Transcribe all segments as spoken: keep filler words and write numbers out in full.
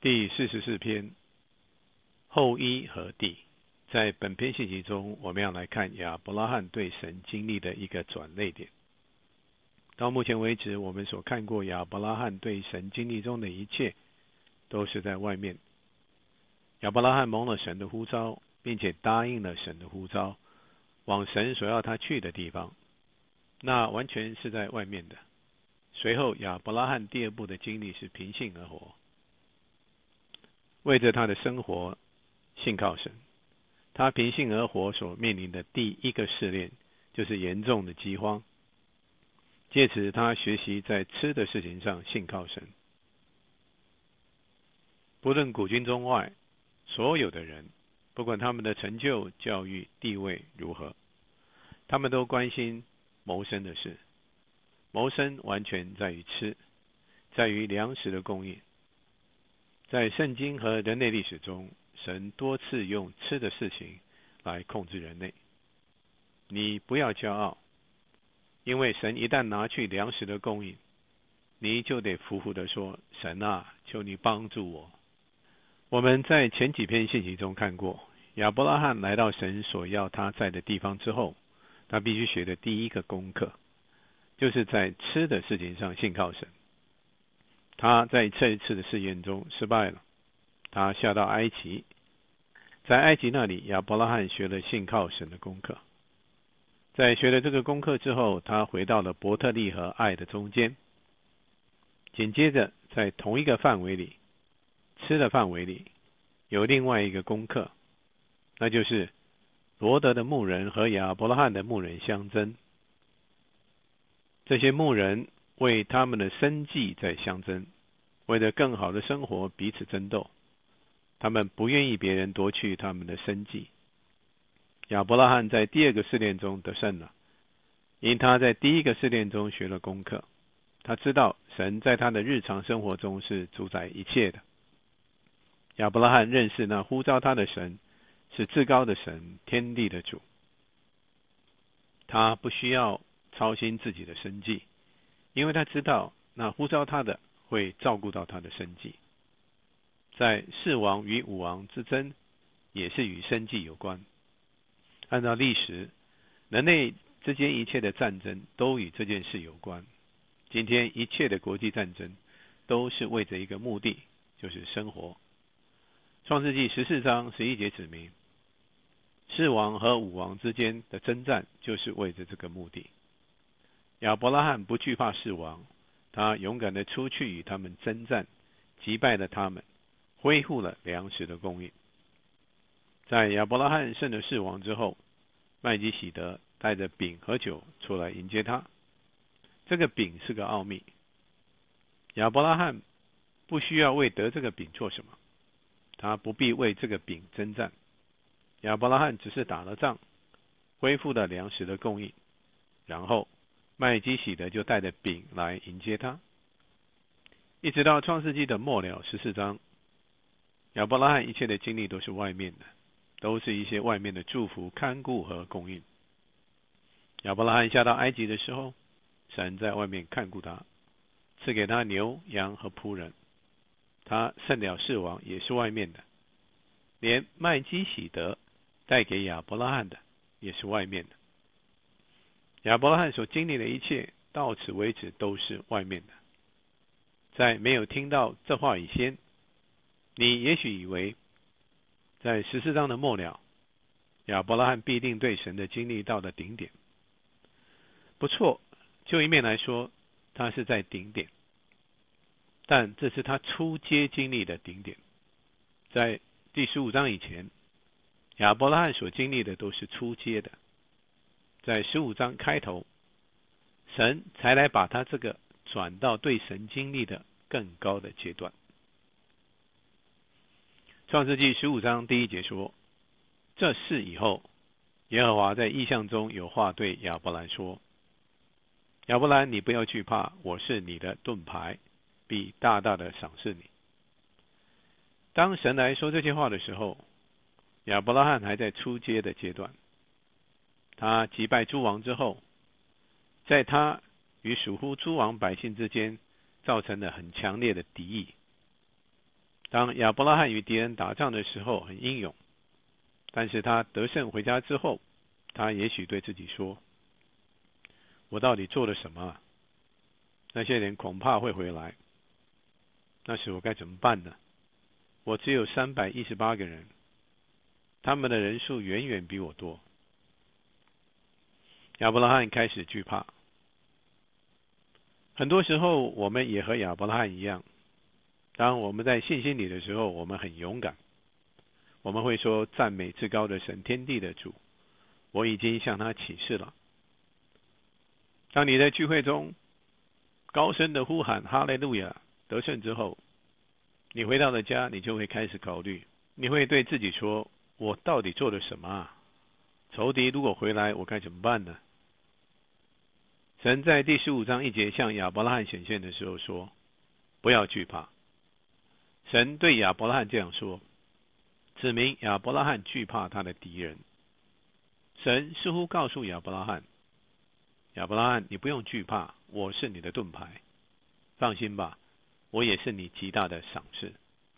第四十四篇后一和地。在本篇信息中，我们要来看亚伯拉罕对神经历的一个转捩点。到目前为止，我们所看过亚伯拉罕对神经历中的一切，都是在外面。亚伯拉罕蒙了神的呼召，并且答应了神的呼召，往神所要他去的地方，那完全是在外面的。随后亚伯拉罕第二步的经历是凭信而活，为着他的生活信靠神。他凭信而活所面临的第一个试炼，就是严重的饥荒。借此他学习在吃的事情上信靠神。不论古今中外，所有的人，不管他们的成就、教育、地位如何，他们都关心谋生的事。谋生完全在于吃，在于粮食的供应。在圣经和人类历史中，神多次用吃的事情来控制人类。你不要骄傲，因为神一旦拿去粮食的供应，你就得服服地说，神啊，求你帮助我。我们在前几篇信息中看过，亚伯拉罕来到神所要他在的地方之后，他必须学的第一个功课，就是在吃的事情上信靠神。他在这一次的试验中失败了，他下到埃及，在埃及那里，亚伯拉罕学了信靠神的功课。在学了这个功课之后，他回到了伯特利和爱的中间。紧接着，在同一个范围里，吃的范围里，有另外一个功课，那就是罗德的牧人和亚伯拉罕的牧人相争。这些牧人为他们的生计在相争，为了更好的生活彼此争斗。他们不愿意别人夺去他们的生计。亚伯拉罕在第二个试炼中得胜了，因他在第一个试炼中学了功课。他知道神在他的日常生活中是主宰一切的。亚伯拉罕认识那呼召他的神是至高的神，天地的主。他不需要操心自己的生计，因为他知道那呼召他的会照顾到他的生计。在四王与五王之争，也是与生计有关。按照历史，人类之间一切的战争都与这件事有关。今天一切的国际战争都是为着一个目的，就是生活。创世纪十四章十一节指明，四王和五王之间的征战就是为着这个目的。亚伯拉罕不惧怕四王，他勇敢地出去与他们征战，击败了他们，恢复了粮食的供应。在亚伯拉罕胜了四王之后，麦基洗德带着饼和酒出来迎接他。这个饼是个奥秘，亚伯拉罕不需要为得这个饼做什么，他不必为这个饼征战。亚伯拉罕只是打了仗，恢复了粮食的供应，然后麦基洗德就带着饼来迎接他。一直到创世纪的末了十四章，亚伯拉罕一切的经历都是外面的，都是一些外面的祝福、看顾和供应。亚伯拉罕下到埃及的时候，神在外面看顾他，赐给他牛、羊和仆人。他胜了四王也是外面的，连麦基洗德带给亚伯拉罕的也是外面的。亚伯拉罕所经历的一切，到此为止都是外面的。在没有听到这话以前，你也许以为在十四章的末了，亚伯拉罕必定对神的经历到了顶点。不错，就一面来说，他是在顶点，但这是他初阶经历的顶点。在第十五章以前，亚伯拉罕所经历的都是初阶的。在十五章开头，神才来把他这个转到对神经历的更高的阶段。创世纪十五章第一节说，这事以后，耶和华在异象中有话对亚伯兰说，亚伯兰，你不要惧怕，我是你的盾牌，必大大的赏赐你。当神来说这些话的时候，亚伯拉罕还在初阶的阶段。他击败诸王之后，在他与属乎诸王百姓之间造成了很强烈的敌意。 当亚伯拉罕与敌人打仗的时候很英勇，但是他得胜回家之后，他也许对自己说，我到底做了什么？那些人恐怕会回来，那时我该怎么办呢？我只有三百一十八个人，他们的人数远远比我多。亚伯拉罕开始惧怕。很多时候我们也和亚伯拉罕一样，当我们在信心里的时候，我们很勇敢，我们会说，赞美至高的神，天地的主，我已经向他起誓了。当你在聚会中高声的呼喊哈利路亚得胜之后，你回到了家，你就会开始考虑，你会对自己说，我到底做了什么啊？仇敌如果回来，我该怎么办呢？神在第十五章一节向亚伯拉罕显现的时候说，不要惧怕。神对亚伯拉罕这样说，指明亚伯拉罕惧怕他的敌人。神似乎告诉亚伯拉罕，亚伯拉罕，你不用惧怕，我是你的盾牌，放心吧，我也是你极大的赏赐。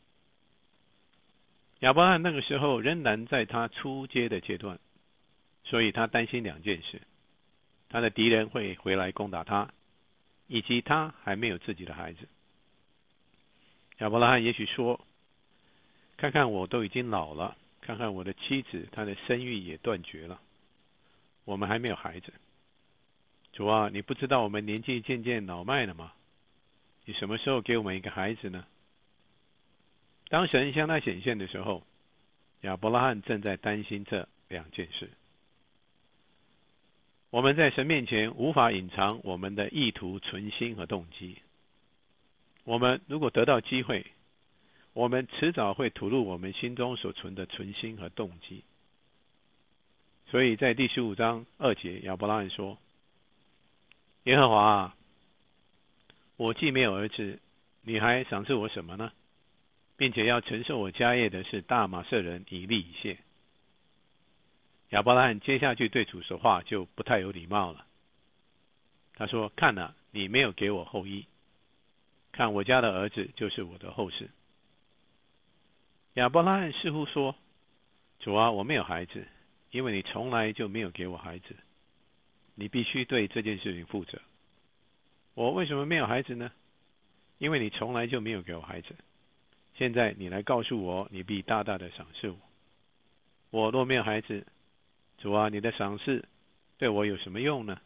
亚伯拉罕那个时候仍然在他初阶的阶段，所以他担心两件事，他的敌人会回来攻打他，以及他还没有自己的孩子。亚伯拉罕也许说，看看我都已经老了，看看我的妻子，她的生育也断绝了，我们还没有孩子。主啊，你不知道我们年纪渐渐老迈了吗？你什么时候给我们一个孩子呢？当神向他显现的时候，亚伯拉罕正在担心这两件事。我们在神面前无法隐藏我们的意图、存心和动机。我们如果得到机会，我们迟早会吐露我们心中所存的存心和动机。所以在第十五章二节，亚伯拉罕说，耶和华啊，我既没有儿子，你还赏赐我什么呢？并且要承受我家业的是大马色人以利以谢。亚伯拉罕接下去对主说话就不太有礼貌了。他说，看啊，你没有给我后裔，看我家的儿子就是我的后世。亚伯拉罕似乎说，主啊，我没有孩子，因为你从来就没有给我孩子，你必须对这件事情负责。我为什么没有孩子呢？因为你从来就没有给我孩子。现在你来告诉我，你必大大的赏赐我。我若没有孩子，主啊，你的赏赐对我有什么用呢？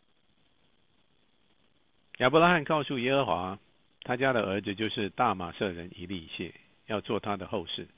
亚伯拉罕告诉耶和华，他家的儿子就是大马色人以利以谢，要做他的后世。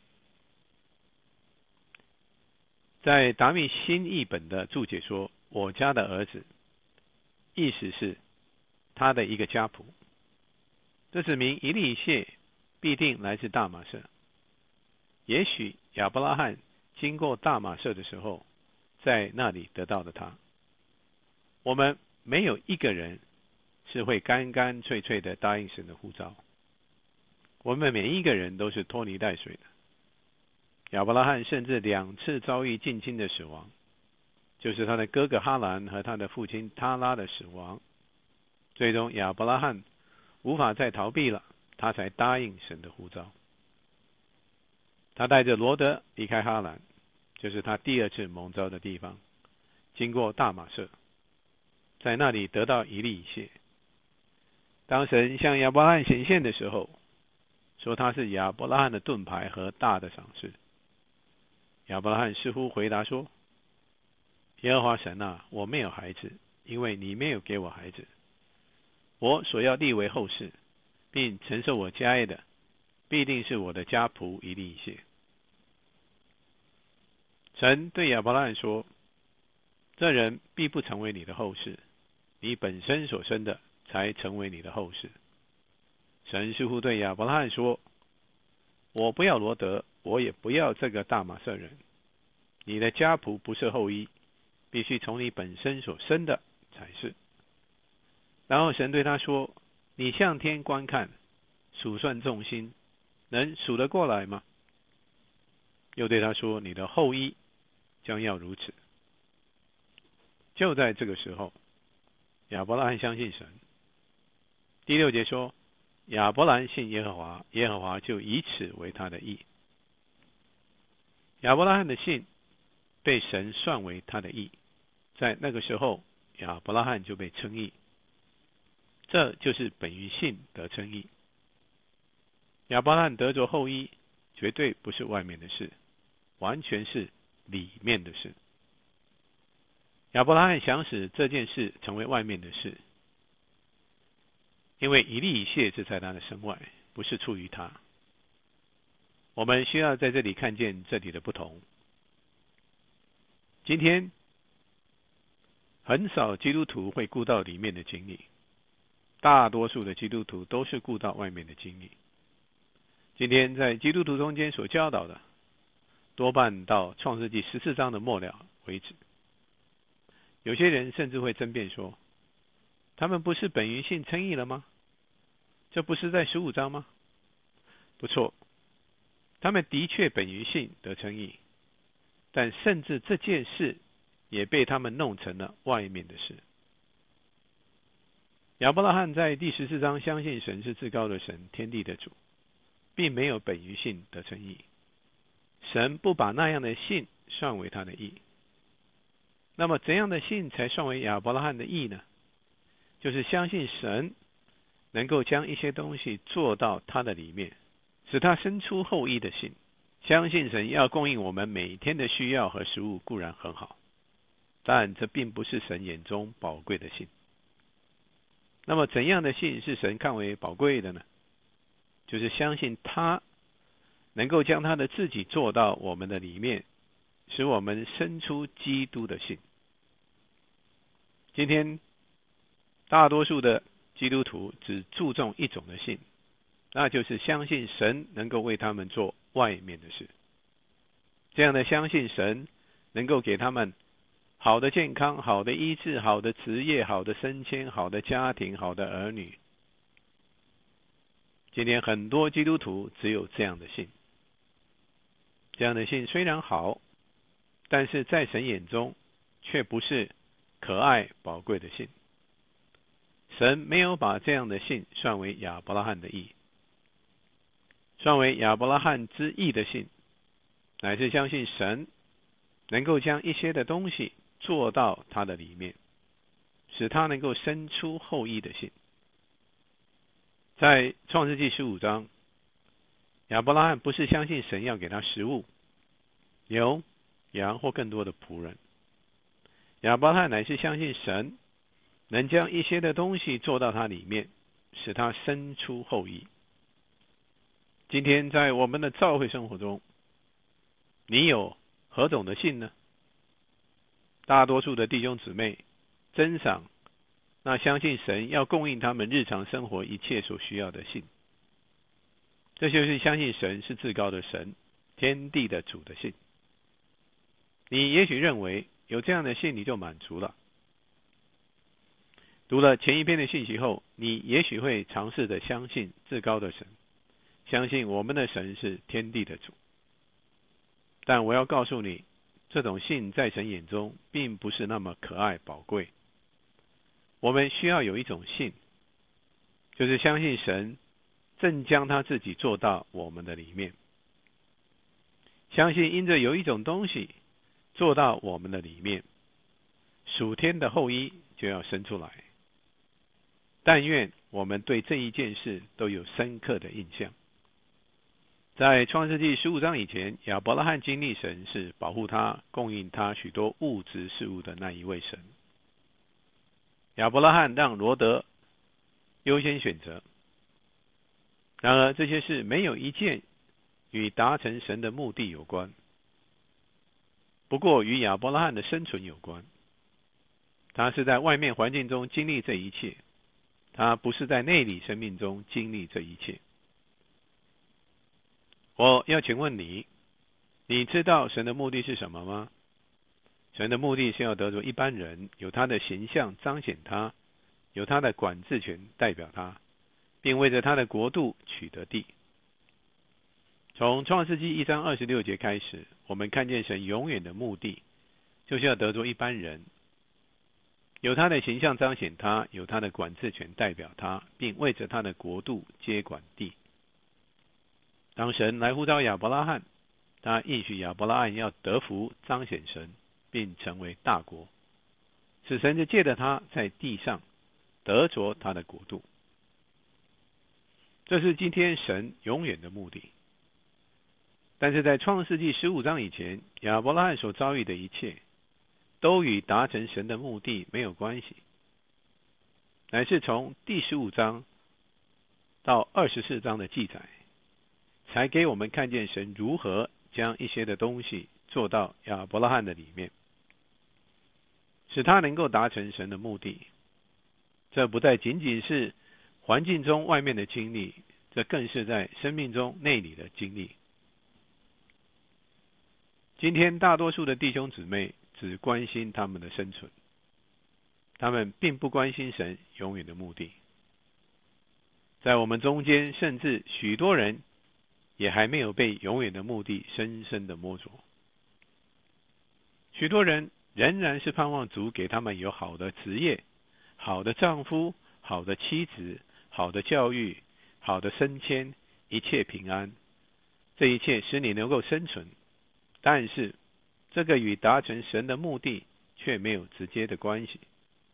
在达密新译本的注解说，我家的儿子，意思是他的一个家谱。这指明以利以谢必定来自大马色。也许亚伯拉罕经过大马色的时候，在那里得到了他。我们没有一个人是会干干脆脆的答应神的呼召，我们每一个人都是拖泥带水的。亚伯拉罕甚至两次遭遇近亲的死亡，就是他的哥哥哈兰和他的父亲他拉的死亡。最终亚伯拉罕无法再逃避了，他才答应神的呼召。他带着罗德离开哈兰，就是他第二次蒙召的地方，经过大马色，在那里得到以利以谢。当神向亚伯拉罕显现的时候，说他是亚伯拉罕的盾牌和大的赏赐。亚伯拉罕似乎回答说，耶和华神啊，我没有孩子，因为你没有给我孩子。我所要立为后世，并承受我家业的，必定是我的家仆以利以谢。神对亚伯拉罕说，这人必不成为你的后世，你本身所生的才成为你的后世。神似乎对亚伯拉罕说，我不要罗德，我也不要这个大马色人，你的家仆不是后裔，必须从你本身所生的才是。然后神对他说，你向天观看，数算众星，能数得过来吗？又对他说，你的后裔将要如此。就在这个时候，亚伯拉罕相信神。第六节说， 亚伯兰信耶和华，耶和华就以此为他的义。亚伯拉罕的信被神算为他的义，在那个时候，亚伯拉罕就被称义。这就是本于信得称义。亚伯拉罕得着后裔，绝对不是外面的事，完全是里面的事。亚伯拉罕想使这件事成为外面的事，因为以利以谢是在他的身外，不是出于他。我们需要在这里看见这里的不同。今天很少基督徒会顾到里面的经历，大多数的基督徒都是顾到外面的经历。今天在基督徒中间所教导的，多半到创世纪十四章的末了为止。有些人甚至会争辩说，他们不是本于信称义了吗？这不是在十五章吗？不错，他们的确本于信得称义，但甚至这件事也被他们弄成了外面的事。亚伯拉罕在第十四章相信神是至高的神，天地的主，并没有本于信得称义。神不把那样的信算为他的义。那么怎样的信才算为亚伯拉罕的义呢？就是相信神能够将一些东西做到他的里面，使他生出后裔的信。相信神要供应我们每天的需要和食物固然很好，但这并不是神眼中宝贵的信。那么怎样的信是神看为宝贵的呢？就是相信他能够将他的自己做到我们的里面，使我们生出基督的信。今天大多数的基督徒只注重一种的信，那就是相信神能够为他们做外面的事。这样的相信神能够给他们好的健康、好的医治、好的职业、好的升迁、好的家庭、好的儿女。今天很多基督徒只有这样的信。这样的信虽然好，但是在神眼中却不是可爱宝贵的信。神没有把这样的信算为亚伯拉罕的义。算为亚伯拉罕之义的信，乃是相信神能够将一些的东西做到他的里面，使他能够生出后裔的信。在创世纪十五章，亚伯拉罕不是相信神要给他食物、牛、羊或更多的仆人。亚伯拉罕乃是相信神能将一些的东西做到他里面，使他生出后裔。今天在我们的教会生活中，你有何种的信呢？大多数的弟兄姊妹珍赏那相信神要供应他们日常生活一切所需要的信。这就是相信神是至高的神，天地的主的信。你也许认为有这样的信你就满足了。读了前一篇的信息后，你也许会尝试着相信至高的神，相信我们的神是天地的主。但我要告诉你，这种信在神眼中并不是那么可爱宝贵。我们需要有一种信，就是相信神正将他自己做到我们的里面，相信因着有一种东西做到我们的里面，属天的后裔就要生出来。但愿我们对这一件事都有深刻的印象。在创世纪十五章以前，亚伯拉罕经历神是保护他、供应他许多物质事物的那一位神。亚伯拉罕让罗得优先选择，然而这些事没有一件与达成神的目的有关，不过与亚伯拉罕的生存有关。他是在外面环境中经历这一切，他不是在内里生命中经历这一切。我要请问你，你知道神的目的是什么吗？神的目的是要得着一般人，有他的形象彰显他，有他的管制权代表他，并为着他的国度取得地。从创世纪一章二十六节开始，我们看见神永远的目的就是要得着一般人， 有他的形象彰显他，有他的管制权代表他，并为着他的国度接管地。当神来呼召亚伯拉罕，他应许亚伯拉罕要得福，彰显神，并成为大国，使神就借着他在地上得着他的国度。这是今天神永远的目的。但是在创世纪十五章以前，亚伯拉罕所遭遇的一切都与达成神的目的没有关系，乃是从第十五章到二十四章的记载，才给我们看见神如何将一些的东西做到亚伯拉罕的里面，使他能够达成神的目的。这不再仅仅是环境中外面的经历，这更是在生命中内里的经历。今天大多数的弟兄姊妹只关心他们的生存，他们并不关心神永远的目的。在我们中间，甚至许多人也还没有被永远的目的深深的摸着。许多人仍然是盼望主给他们有好的职业、好的丈夫、好的妻子、好的教育、好的升迁，一切平安。这一切使你能够生存，但是这个与达成神的目的却没有直接的关系。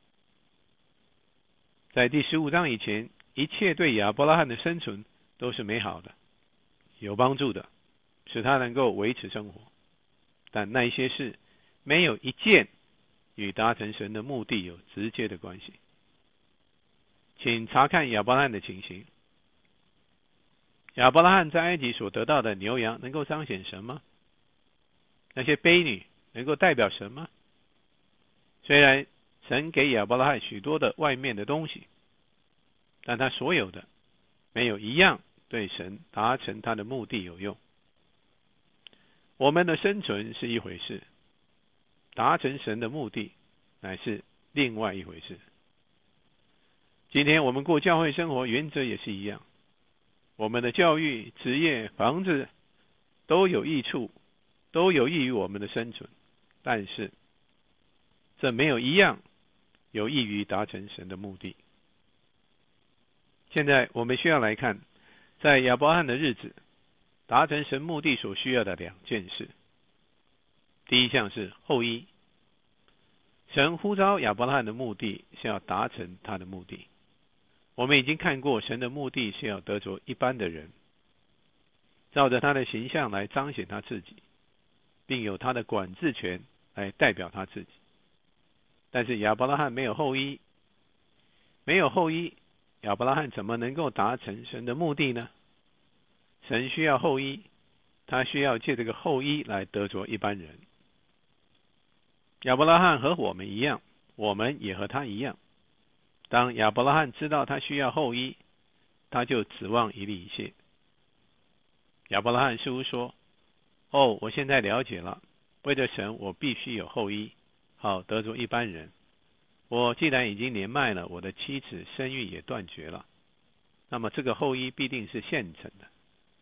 在第十五章以前，一切对亚伯拉罕的生存都是美好的，有帮助的，使他能够维持生活。但那些事没有一件与达成神的目的有直接的关系。请查看亚伯拉罕的情形。亚伯拉罕在埃及所得到的牛羊能够彰显神吗？那些婢女能够代表神吗？虽然神给亚伯拉罕许多的外面的东西，但他所有的没有一样对神达成他的目的有用。我们的生存是一回事，达成神的目的乃是另外一回事。今天我们过教会生活原则也是一样，我们的教育、职业、房子都有益处，都有益于我们的生存，但是这没有一样有益于达成神的目的。现在我们需要来看，在亚伯拉罕的日子，达成神目的所需要的两件事。第一项是后裔。神呼召亚伯拉罕的目的是要达成他的目的。我们已经看过，神的目的是要得着一般的人，照着他的形象来彰显他自己，并有他的管制权来代表他自己。但是亚伯拉罕没有后裔，没有后裔，亚伯拉罕怎么能够达成神的目的呢？神需要后裔，他需要借这个后裔来得着一般人。亚伯拉罕和我们一样，我们也和他一样。当亚伯拉罕知道他需要后裔，他就指望以利以谢。亚伯拉罕似乎说：哦，我现在了解了，为了神我必须有后裔，好得着一般人。我既然已经年迈了，我的妻子生育也断绝了，那么这个后裔必定是现成的。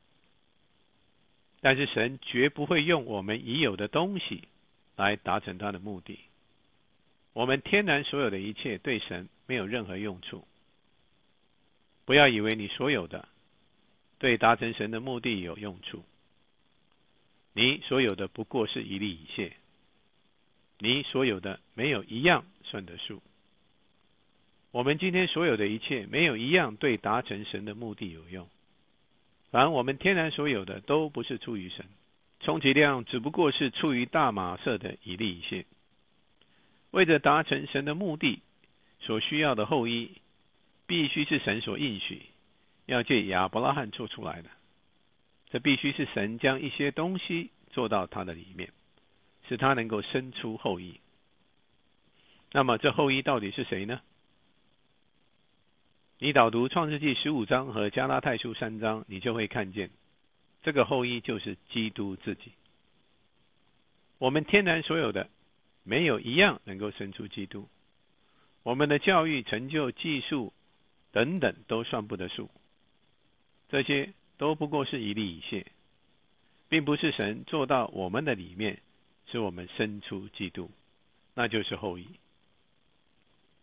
但是神绝不会用我们已有的东西来达成他的目的。我们天然所有的一切对神没有任何用处。不要以为你所有的对达成神的目的有用处。你所有的不过是一粒一屑，你所有的没有一样算得数。我们今天所有的一切没有一样对达成神的目的有用。凡我们天然所有的都不是出于神，充其量只不过是出于大马色的一粒一屑。为着达成神的目的所需要的后裔，必须是神所应许要借亚伯拉罕做出来的。这必须是神将一些东西做到他的里面，使他能够生出后裔。那么这后裔到底是谁呢？你导读创世纪十五章和加拉太书三章，你就会看见这个后裔就是基督自己。我们天然所有的没有一样能够生出基督。我们的教育、成就、技术等等都算不得数，这些都不过是一粒一屑，并不是神做到我们的里面，使我们生出基督，那就是后裔。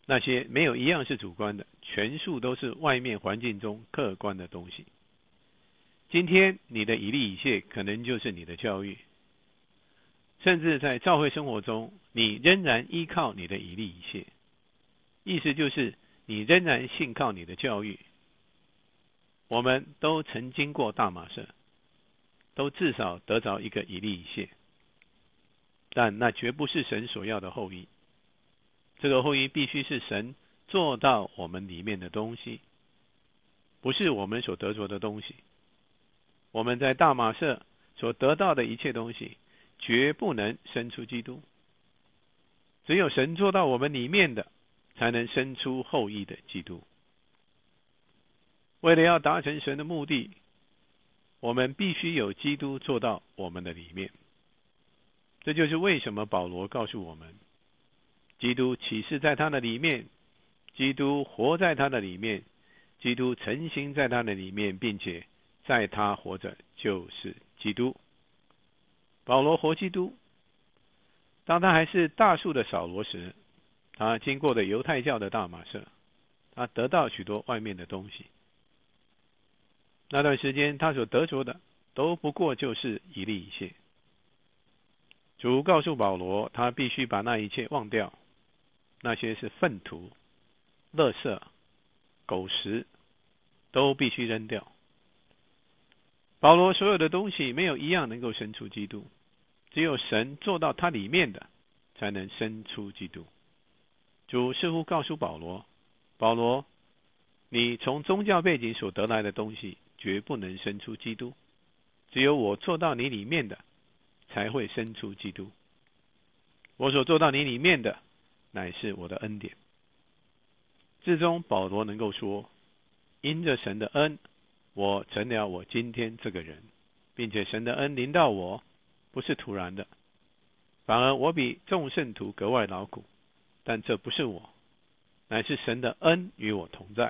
那些没有一样是主观的，全数都是外面环境中客观的东西。今天你的以利以谢可能就是你的教育，甚至在教会生活中，你仍然依靠你的以利以谢，意思就是你仍然信靠你的教育。我们都曾经过大马士，都至少得着一个以利以谢，但那绝不是神所要的后裔。这个后裔必须是神做到我们里面的东西，不是我们所得着的东西。我们在大马士所得到的一切东西，绝不能生出基督。只有神做到我们里面的，才能生出后裔的基督。为了要达成神的目的，我们必须有基督做到我们的里面。这就是为什么保罗告诉我们，基督启示在他的里面，基督活在他的里面，基督成形在他的里面，并且在他活着，就是基督。保罗活基督，当他还是大数的扫罗时，他经过了犹太教的大马士，他得到许多外面的东西。那段时间他所得着的都不过就是以利以谢。主告诉保罗，他必须把那一切忘掉，那些是粪土、垃圾、狗食，都必须扔掉。保罗所有的东西没有一样能够生出基督，只有神做到他里面的，才能生出基督。主似乎告诉保罗，保罗，你从宗教背景所得来的东西绝不能生出基督，只有我做到你里面的，才会生出基督。我所做到你里面的，乃是我的恩典。至终保罗能够说，因着神的恩，我成了我今天这个人，并且神的恩临到我，不是突然的，反而我比众圣徒格外劳苦，但这不是我，乃是神的恩与我同在。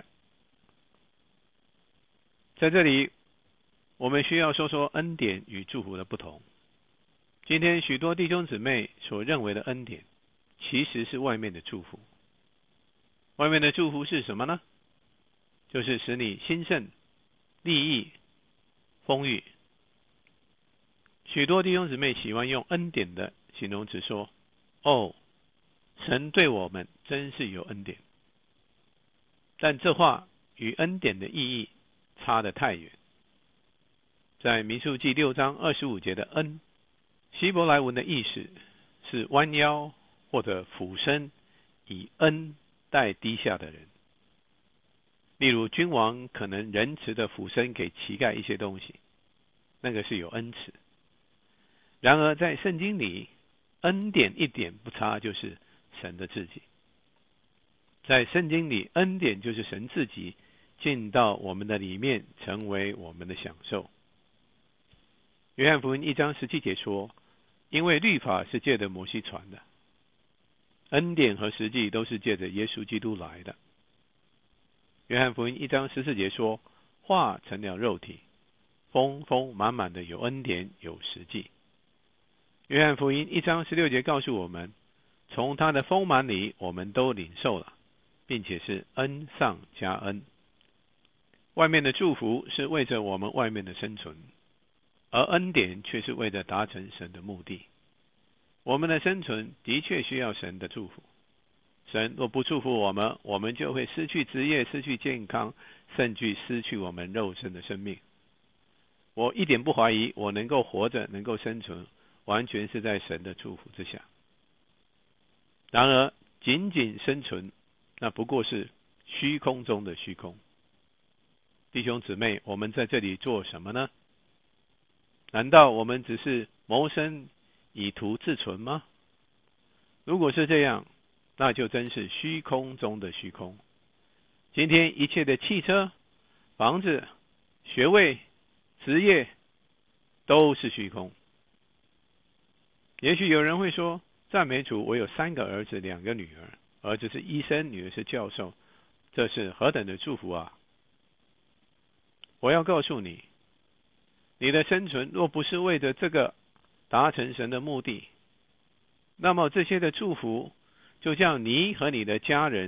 在这里，我们需要说说恩典与祝福的不同。今天许多弟兄姊妹所认为的恩典，其实是外面的祝福。外面的祝福是什么呢？就是使你兴盛、利益、丰裕。许多弟兄姊妹喜欢用恩典的形容词说，哦，神对我们真是有恩典。但这话与恩典的意义差得太远。在民数记六章二十五节的恩，希伯来文的意思是弯腰或者俯身，以恩待低下的人。例如君王可能仁慈的俯身给乞丐一些东西，那个是有恩慈。然而在圣经里，恩典一点不差，就是神的自己。在圣经里，恩典就是神自己进到我们的里面，成为我们的享受。约翰福音一章十七节说，因为律法是借着摩西传的，恩典和实际都是借着耶稣基督来的。约翰福音一章十四节说，话成了肉体，丰丰满满的有恩典有实际。约翰福音一章十六节告诉我们，从他的丰满里我们都领受了，并且是恩上加恩。外面的祝福是为着我们外面的生存，而恩典却是为了达成神的目的。我们的生存的确需要神的祝福，神若不祝福我们，我们就会失去职业，失去健康，甚至失去我们肉身的生命。我一点不怀疑，我能够活着，能够生存，完全是在神的祝福之下。然而仅仅生存，那不过是虚空中的虚空。弟兄姊妹，我们在这里做什么呢？难道我们只是谋生以图自存吗？如果是这样，那就真是虚空中的虚空。今天一切的汽车、房子、学位、职业都是虚空。也许有人会说，赞美主，我有三个儿子，两个女儿，儿子是医生，女儿是教授，这是何等的祝福啊！我要告诉你，你的生存若不是为着这个达成神的目的，那么这些的祝福就叫你和你的家人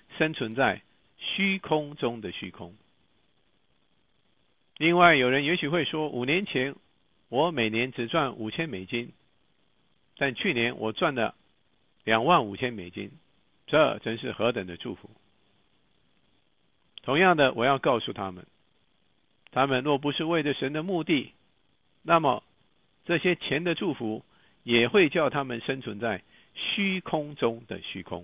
生存在虚空中的虚空。另外，有人也许会说，五年前我每年只赚五千美金，但去年我赚了两万五千美金，这真是何等的祝福！同样的，我要告诉他们，他们若不是为着神的目的，那么这些钱的祝福也会叫他们生存在虚空中的虚空。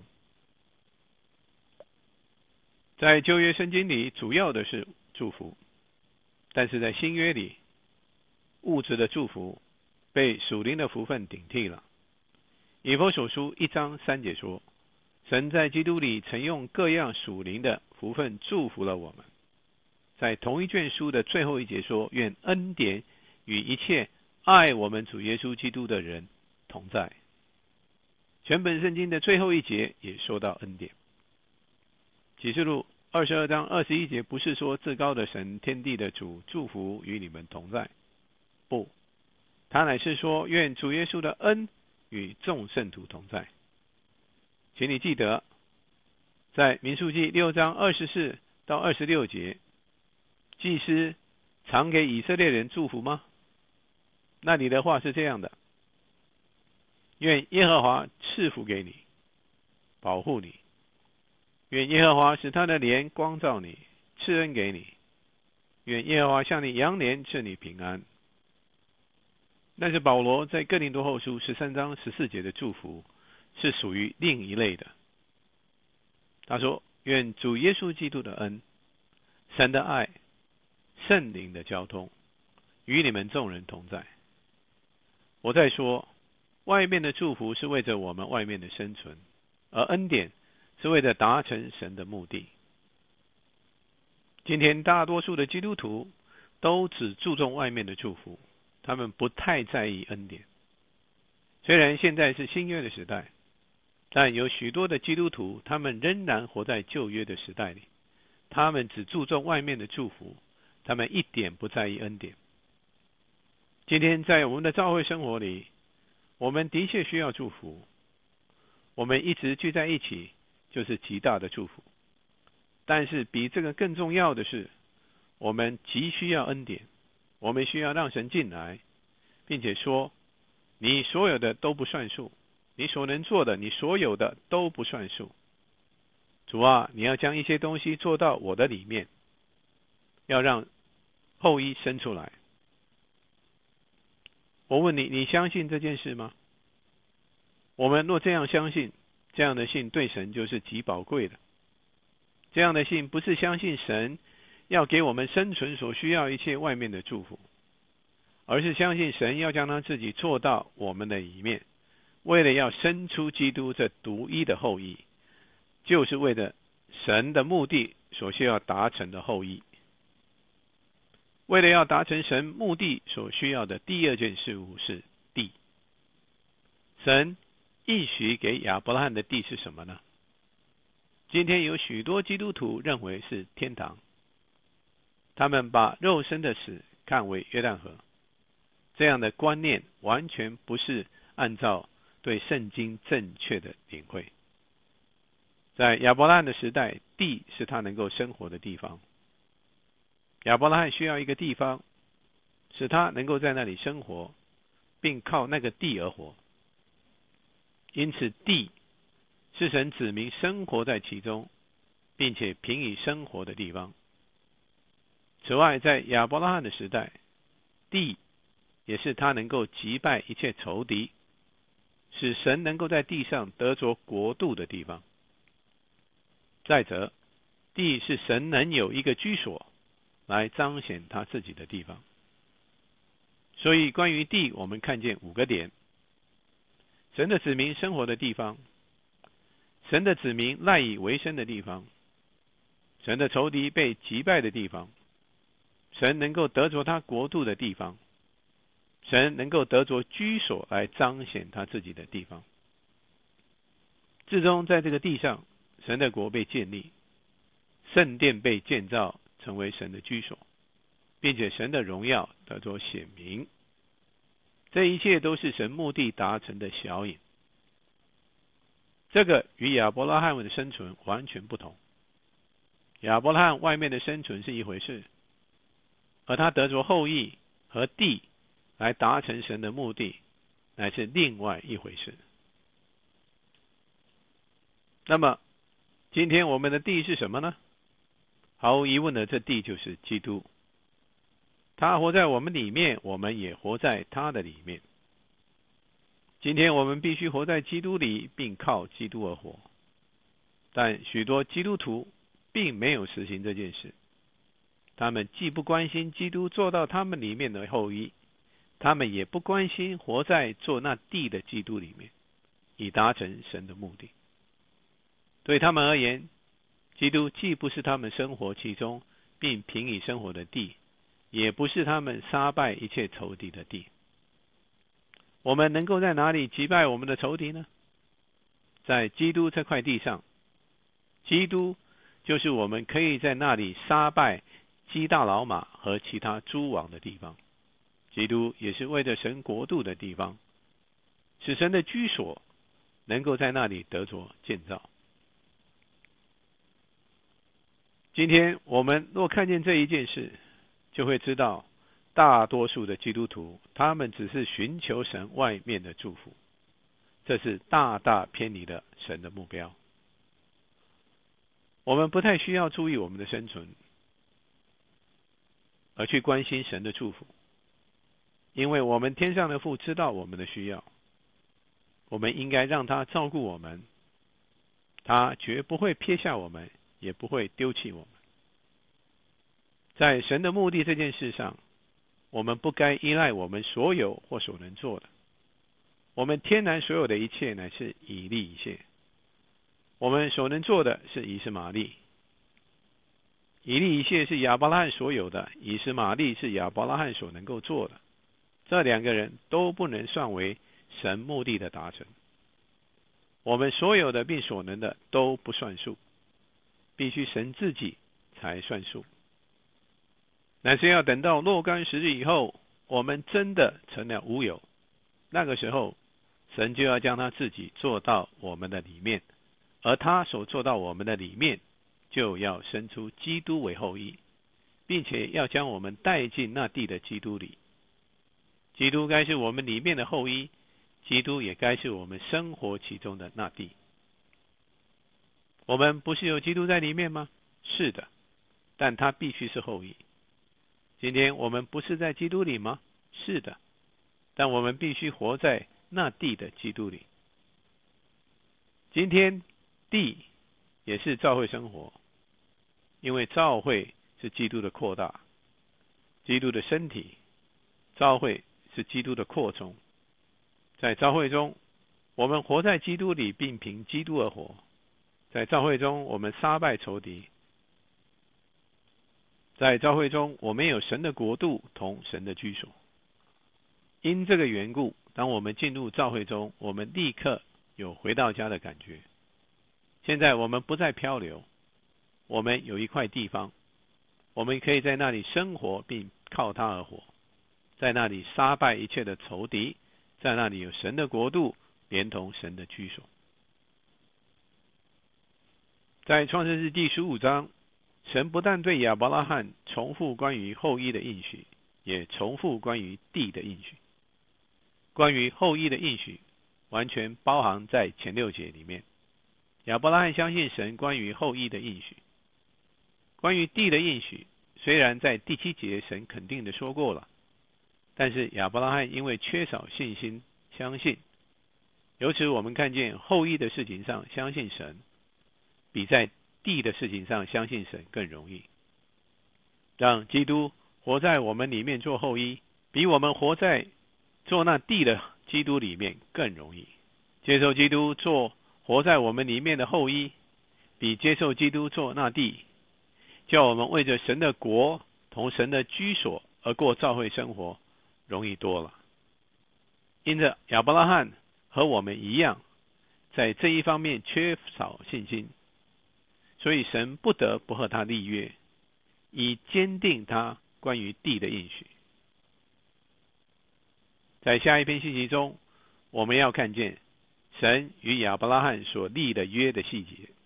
在旧约圣经里，主要的是祝福，但是在新约里，物质的祝福被属灵的福分顶替了。以弗所书一章三节说，神在基督里曾用各样属灵的福分祝福了我们。在同一卷书的最后一节说，愿恩典与一切爱我们主耶稣基督的人同在。全本圣经的最后一节也说到恩典。启示录二十二章二十一节不是说至高的神天地的主祝福与你们同在，不，他乃是说愿主耶稣的恩与众圣徒同在。请你记得，在民数记六章二十四到二十六节，祭司常给以色列人祝福吗？那里的话是这样的，愿耶和华赐福给你，保护你，愿耶和华使他的脸光照你，赐恩给你，愿耶和华向你扬脸，赐你平安。但是保罗在哥林多后书十三章十四节的祝福是属于另一类的。他说，愿主耶稣基督的恩、神的爱、圣灵的交通与你们众人同在。我在说，外面的祝福是为着我们外面的生存，而恩典是为了达成神的目的。今天大多数的基督徒都只注重外面的祝福，他们不太在意恩典。虽然现在是新约的时代，但有许多的基督徒，他们仍然活在旧约的时代里，他们只注重外面的祝福，他们一点不在意恩典。今天在我们的教会生活里，我们的确需要祝福，我们一直聚在一起就是极大的祝福。但是比这个更重要的是，我们急需要恩典，我们需要让神进来，并且说，你所有的都不算数，你所能做的，你所有的都不算数。主啊，你要将一些东西做到我的里面，要让后裔生出来。我问你，你相信这件事吗？我们若这样相信，这样的信对神就是极宝贵的。这样的信不是相信神要给我们生存所需要一切外面的祝福，而是相信神要将他自己做到我们的里面，为了要生出基督这独一的后裔，就是为了神的目的所需要达成的后裔。为了要达成神目的所需要的第二件事物是地。神应许给亚伯拉罕的地是什么呢？今天有许多基督徒认为是天堂，他们把肉身的死看为约旦河，这样的观念完全不是按照对圣经正确的领会。在亚伯拉罕的时代，地是他能够生活的地方。亚伯拉罕需要一个地方，使他能够在那里生活，并靠那个地而活。因此，地是神指明生活在其中，并且平以生活的地方。此外，在亚伯拉罕的时代，地也是他能够击败一切仇敌，使神能够在地上得着国度的地方。再者，地是神能有一个居所来彰显他自己的地方。所以关于地，我们看见五个点：神的子民生活的地方，神的子民赖以为生的地方，神的仇敌被击败的地方，神能够得着他国度的地方，神能够得着居所来彰显他自己的地方。至终在这个地上，神的国被建立，圣殿被建造成为神的居所，并且神的荣耀得着显明。这一切都是神目的达成的小影。 这个与亚伯拉罕的生存完全不同。亚伯拉罕外面的生存是一回事，而他得着后裔和地来达成神的目的，乃是另外一回事。那么今天我们的地是什么呢？毫无疑问的，这地就是基督。他活在我们里面，我们也活在他的里面。今天我们必须活在基督里，并靠基督而活。但许多基督徒并没有实行这件事，他们既不关心基督做到他们里面的后裔，他们也不关心活在做那地的基督里面，以达成神的目的。对他们而言，基督既不是他们生活其中并平以生活的地，也不是他们杀败一切仇敌的地。我们能够在哪里击败我们的仇敌呢？在基督这块地上。基督就是我们可以在那里杀败基大老马和其他诸王的地方。基督也是为着神国度的地方，使神的居所能够在那里得着建造。今天我们若看见这一件事，就会知道大多数的基督徒，他们只是寻求神外面的祝福，这是大大偏离了神的目标。我们不太需要注意我们的生存，而去关心神的祝福，因为我们天上的父知道我们的需要，我们应该让他照顾我们，他绝不会撇下我们，也不会丢弃我们。在神的目的这件事上，我们不该依赖我们所有或所能做的。我们天然所有的一切乃是以利以谢，我们所能做的是以实玛利。以利以谢是亚伯拉罕所有的，以实玛利是亚伯拉罕所能够做的。这两个人都不能算为神目的的达成。我们所有的并所能的都不算数，必须神自己才算数。乃是要等到若干时日以后，我们真的成了无有，那个时候神就要将他自己做到我们的里面，而他所做到我们的里面，就要生出基督为后裔，并且要将我们带进那地的基督里。基督该是我们里面的后裔，基督也该是我们生活其中的那地。我们不是有基督在里面吗？是的，但他必须是后裔。今天我们不是在基督里吗？是的，但我们必须活在那地的基督里。今天地也是教会生活，因为教会是基督的扩大，基督的身体，教会是基督的扩充。在教会中，我们活在基督里，并凭基督而活。在教会中，我们杀败仇敌。在教会中，我们有神的国度同神的居所。因这个缘故，当我们进入教会中，我们立刻有回到家的感觉。现在我们不再漂流，我们有一块地方，我们可以在那里生活，并靠它而活，在那里杀败一切的仇敌，在那里有神的国度，连同神的居所。在创世纪第十五章，神不但对亚伯拉罕重复关于后裔的应许，也重复关于地的应许。关于后裔的应许完全包含在前六节里面。亚伯拉罕相信神关于后裔的应许。关于地的应许，虽然在第七节神肯定的说过了，但是亚伯拉罕因为缺少信心相信。由此我们看见后裔的事情上相信神，比在地的事情上相信神更容易。让基督活在我们里面做后裔，比我们活在做那地的基督里面更容易。接受基督做活在我们里面的后裔，比接受基督做那地，叫我们为着神的国同神的居所而过教会生活容易多了。因着亚伯拉罕和我们一样，在这一方面缺少信心，所以神不得不和他立约，以坚定他关于地的应许。在下一篇信息中，我们要看见神与亚伯拉罕所立的约的细节。